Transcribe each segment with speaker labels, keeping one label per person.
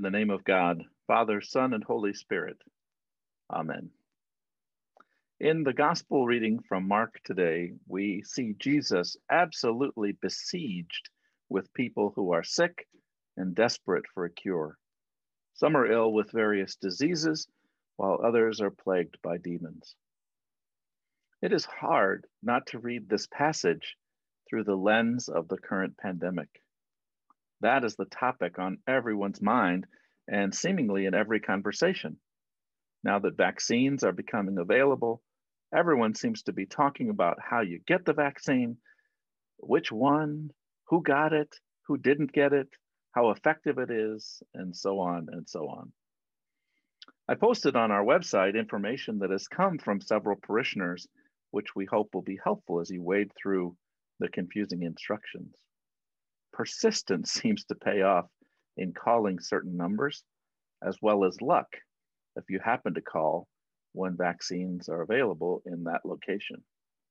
Speaker 1: the name of God, Father, Son, and Holy Spirit. Amen. In the gospel reading from Mark today, we see Jesus absolutely besieged with people who are sick and desperate for a cure. Some are ill with various diseases, while others are plagued by demons. It is hard not to read this passage through the lens of the current pandemic. That is the topic on everyone's mind and seemingly in every conversation. Now that vaccines are becoming available, everyone seems to be talking about how you get the vaccine, which one, who got it, who didn't get it, how effective it is, and so on and so on. I posted on our website information that has come from several parishioners, which we hope will be helpful as you wade through the confusing instructions. Persistence seems to pay off in calling certain numbers, as well as luck if you happen to call when vaccines are available in that location.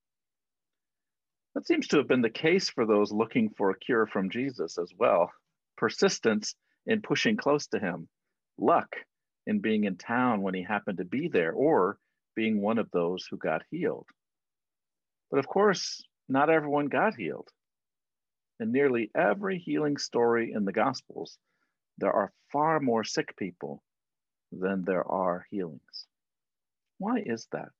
Speaker 1: That seems to have been the case for those looking for a cure from Jesus as well. Persistence in pushing close to him, luck in being in town when he happened to be there, or being one of those who got healed. But of course, not everyone got healed. In nearly every healing story in the Gospels, there are far more sick people than there are healings. Why is that?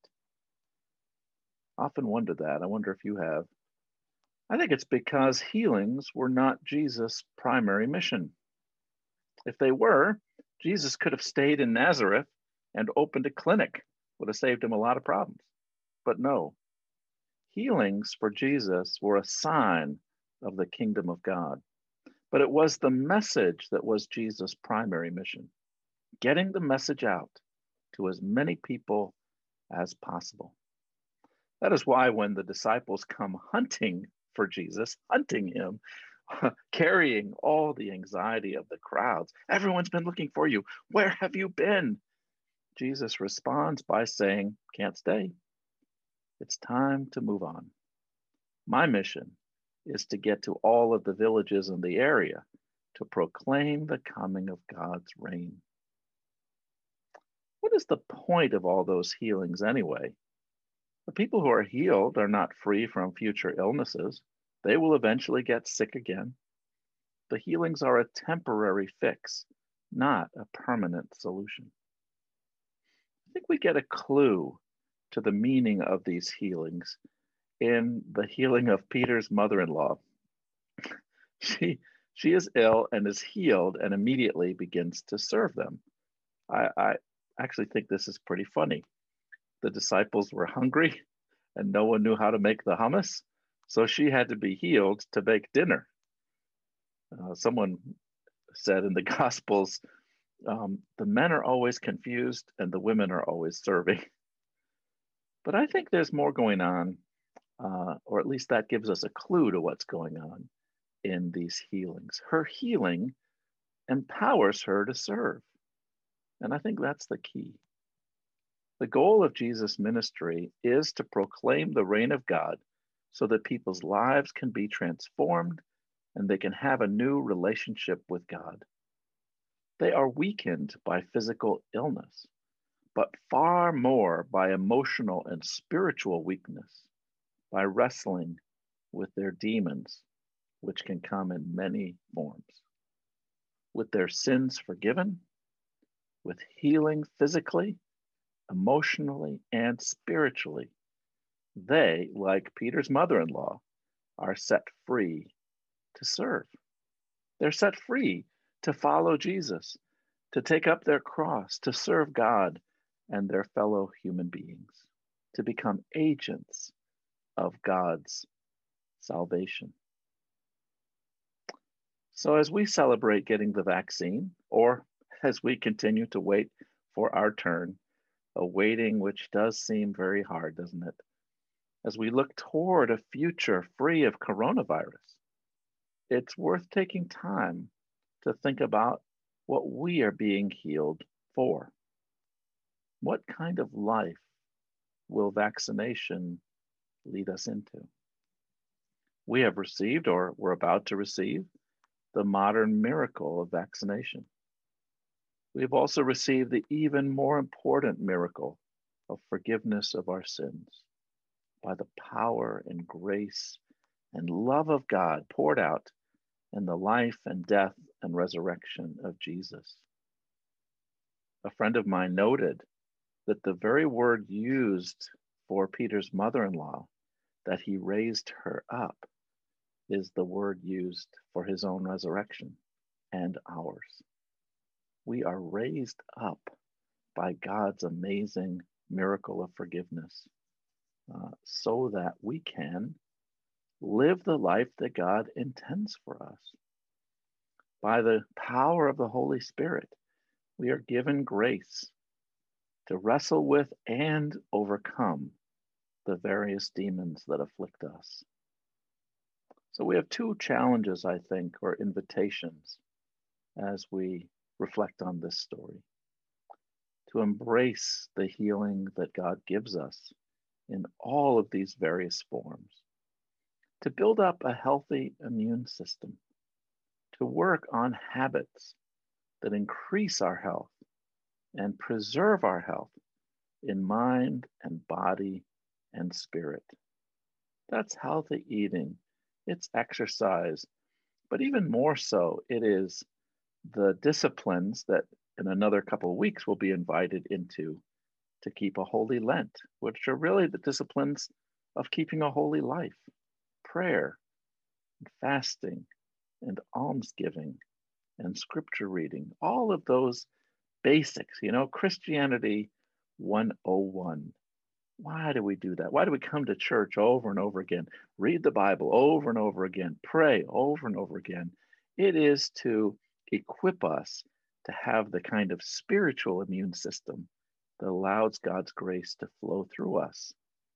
Speaker 1: I often wonder that. I wonder if you have. I think it's because healings were not Jesus' primary mission. If they were, Jesus could have stayed in Nazareth and opened a clinic. Would have saved him a lot of problems. But no, healings for Jesus were a sign of the kingdom of God. But it was the message that was Jesus' primary mission, getting the message out to as many people as possible. That is why when the disciples come hunting for Jesus, hunting him, carrying all the anxiety of the crowds, everyone's been looking for you. Where have you been? Jesus responds by saying, can't stay. It's time to move on. My mission is to get to all of the villages in the area to proclaim the coming of God's reign. What is the point of all those healings anyway? The people who are healed are not free from future illnesses. They will eventually get sick again. The healings are a temporary fix, not a permanent solution. I think we get a clue to the meaning of these healings in the healing of Peter's mother-in-law. She is ill and is healed and immediately begins to serve them. I actually think this is pretty funny. The disciples were hungry and no one knew how to make the hummus, so she had to be healed to bake dinner. Someone said in the Gospels, the men are always confused and the women are always serving. But I think there's more going on, or at least that gives us a clue to what's going on in these healings. Her healing empowers her to serve. And I think that's the key. The goal of Jesus' ministry is to proclaim the reign of God so that people's lives can be transformed and they can have a new relationship with God. They are weakened by physical illness, but far more by emotional and spiritual weakness, by wrestling with their demons, which can come in many forms. With their sins forgiven, with healing physically, emotionally, and spiritually, they, like Peter's mother-in-law, are set free to serve. They're set free to follow Jesus, to take up their cross, to serve God and their fellow human beings, to become agents of God's salvation. So as we celebrate getting the vaccine, or as we continue to wait for our turn, a waiting which does seem very hard, doesn't it? As we look toward a future free of coronavirus, it's worth taking time to think about what we are being healed for. What kind of life will vaccination lead us into? We have received, or we're about to receive, the modern miracle of vaccination. We have also received the even more important miracle of forgiveness of our sins by the power and grace and love of God poured out in the life and death and resurrection of Jesus. A friend of mine noted that the very word used for Peter's mother in law, that he raised her up, is the word used for his own resurrection and ours. We are raised up by God's amazing miracle of forgiveness so that we can live the life that God intends for us. By the power of the Holy Spirit, we are given grace to wrestle with and overcome the various demons that afflict us. So we have two challenges, I think, or invitations as we reflect on this story. To embrace the healing that God gives us in all of these various forms. To build up a healthy immune system. To work on habits that increase our health and preserve our health in mind and body and spirit. That's healthy eating. It's exercise. But even more so, it is the disciplines that in another couple of weeks we'll be invited into to keep a holy Lent, which are really the disciplines of keeping a holy life, prayer, and fasting, and almsgiving, and scripture reading, all of those basics, Christianity 101. Why do we do that? Why do we come to church over and over again, read the Bible over and over again, pray over and over again? It is to equip us to have the kind of spiritual immune system that allows God's grace to flow through us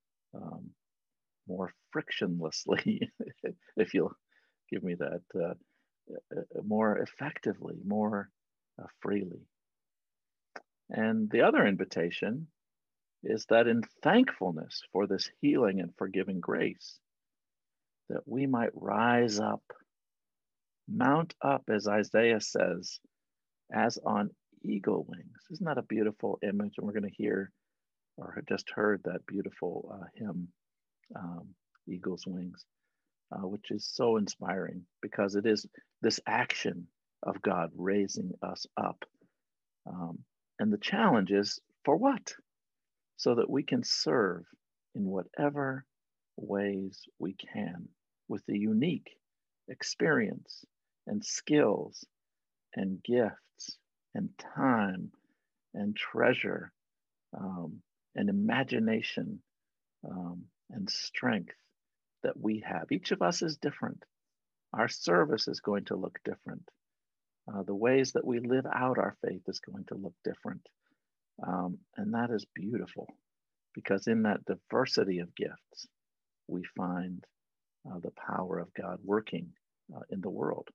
Speaker 1: more frictionlessly, if you'll give me that, more effectively, more freely. And the other invitation is that in thankfulness for this healing and forgiving grace, that we might rise up, mount up, as Isaiah says, as on eagle wings. Isn't that a beautiful image? And we're going to hear, or just heard that beautiful hymn, Eagle's Wings, which is so inspiring because it is this action of God raising us up. And the challenge is for what? So that we can serve in whatever ways we can with the unique experience and skills and gifts and time and treasure and imagination and strength that we have. Each of us is different. Our service is going to look different. The ways that we live out our faith is going to look different. And that is beautiful because in that diversity of gifts, we find the power of God working in the world.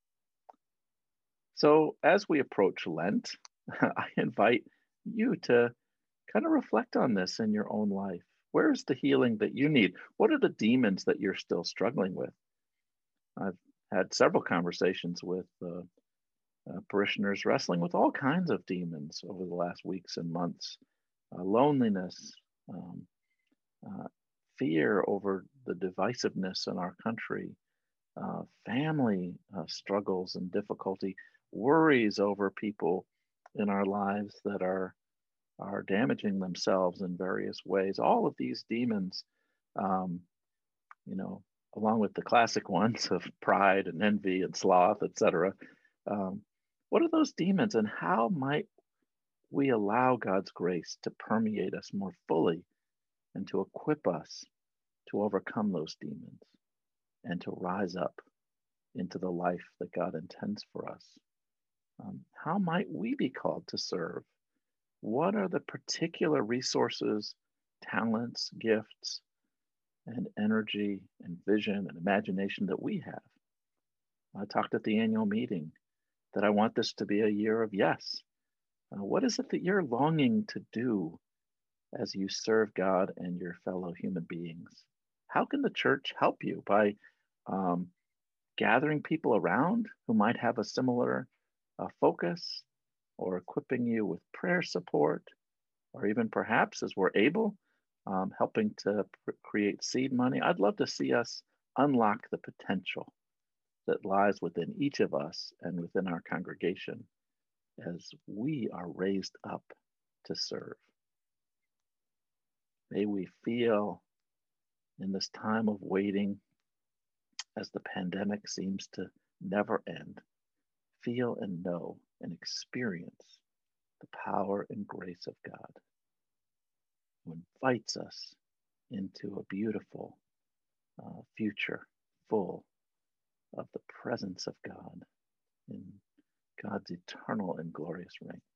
Speaker 1: So as we approach Lent, I invite you to kind of reflect on this in your own life. Where's the healing that you need? What are the demons that you're still struggling with? I've had several conversations with parishioners wrestling with all kinds of demons over the last weeks and months. Loneliness, fear over the divisiveness in our country, family struggles and difficulty, worries over people in our lives that are damaging themselves in various ways. All of these demons, along with the classic ones of pride and envy and sloth, etc. What are those demons, and how might we allow God's grace to permeate us more fully and to equip us to overcome those demons and to rise up into the life that God intends for us? How might we be called to serve? What are the particular resources, talents, gifts, and energy and vision and imagination that we have? I talked at the annual meeting that I want this to be a year of yes. What is it that you're longing to do as you serve God and your fellow human beings? How can the church help you by gathering people around who might have a similar focus, or equipping you with prayer support, or even perhaps as we're able, helping to create seed money. I'd love to see us unlock the potential that lies within each of us and within our congregation as we are raised up to serve. May we feel in this time of waiting, as the pandemic seems to never end, feel and know and experience the power and grace of God, who invites us into a beautiful future full of the presence of God in God's eternal and glorious reign.